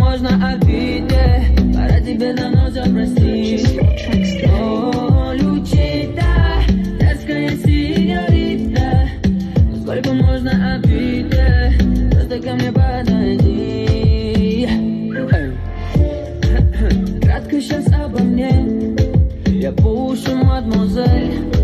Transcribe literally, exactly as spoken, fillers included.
можно обиде, пора тебе давно запросить. О, Лючита, детская синьорита, сколько можно обиде, просто ко мне подойди. Кратко сейчас обо мне, я пушу, мадемуазель.